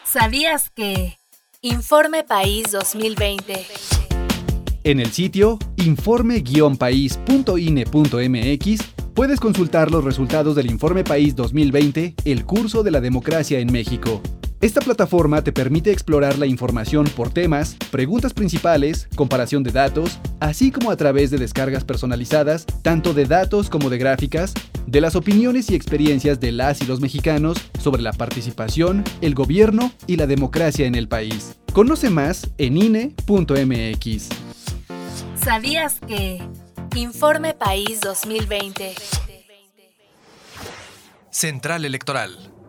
¿Sabías que? Informe País 2020. En el sitio informe-país.ine.mx puedes consultar los resultados del Informe País 2020, el curso de la democracia en México. Esta plataforma te permite explorar la información por temas, preguntas principales, comparación de datos, así como a través de descargas personalizadas, tanto de datos como de gráficas, de las opiniones y experiencias de las y los mexicanos sobre la participación, el gobierno y la democracia en el país. Conoce más en INE.mx. ¿Sabías que? Informe País 2020. Central Electoral.